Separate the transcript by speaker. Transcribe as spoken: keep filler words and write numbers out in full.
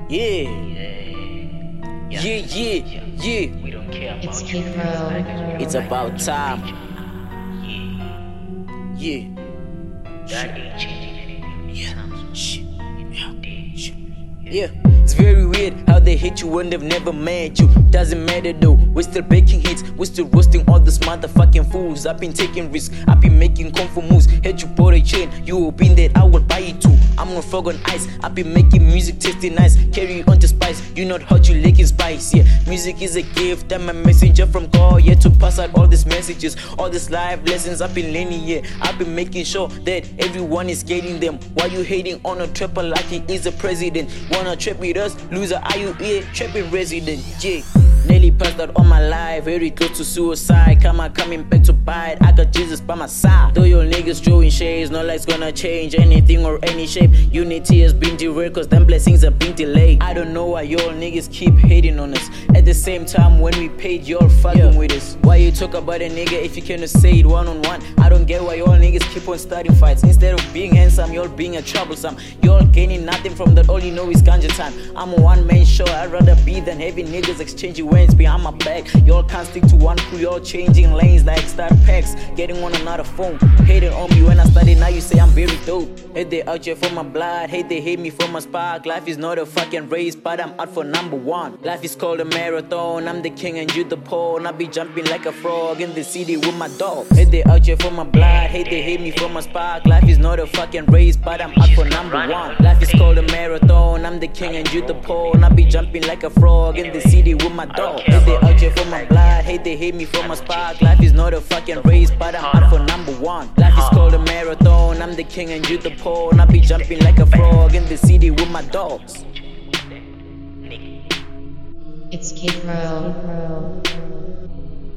Speaker 1: Yeah. Yeah, yeah, yeah.
Speaker 2: We don't care
Speaker 3: It's
Speaker 2: about you.
Speaker 3: Kid Row.
Speaker 1: It's about time. Yeah.
Speaker 2: That ain't changing anything.
Speaker 1: Yeah. Shit. Yeah. Shit. Yeah. It's very weird how they hate you when they've never met you. Doesn't matter though, we're still baking hits. We're still roasting all these motherfucking fools. I've been taking risks, I've been making comfort moves. Had you bought a chain, you hoping that I will buy it too. I'm on frog on ice, I've been making music tasting nice. Carry on to spice, you not hot, you licking spice. Yeah, music is a gift, I'm a messenger from God. Yeah, to pass out all these messages, all these life lessons I've been learning. Yeah, I've been making sure that everyone is getting them. Why you hating on a trapper like he is a president? Wanna trap with us? Loser, are you here? Trapping resident, yeah. Nearly passed out on my life, very close to suicide. Come on, coming back to bite. I got Jesus by my side. Though your niggas throwing shades, no life's gonna change anything or any shape. Unity has been derailed, cause them blessings have been delayed. I don't know why y'all niggas keep hating on us. At the same time, when we paid, y'all fucking yeah. with us. Why you talk about a nigga if you cannot say it one on one? I don't get why y'all niggas keep on starting fights. Instead of being handsome, y'all being a troublesome. Y'all gaining nothing from that, all you know is ganja time. I'm a one man show, I'd rather be than having niggas exchanging words behind my back. Y'all can't stick to one crew, y'all changing lanes like star packs. Getting on another phone, hating on me when I started, now you say I'm very dope. Hate they out here for my blood, hate they hate me for my spark. Life is not a fucking race, but I'm out for number one. Life is called a marathon, I'm the king and you the pawn. I be jumping like a frog in the city with my dog. Hate they out here for my blood, hate they hate me for my spark. Life is not a fucking race, but I'm out for number one. Life is called a marathon, I'm the king and you the pawn. I be jumping like a frog in the city with my dog. Hate they out here for my blood, hate they hate me for my spark. Life is not a fucking race, but I'm out for number one. Life is called a marathon, I'm the king and you the pawn. I be jumping like a frog in the city with my dogs.
Speaker 3: It's Kid Row.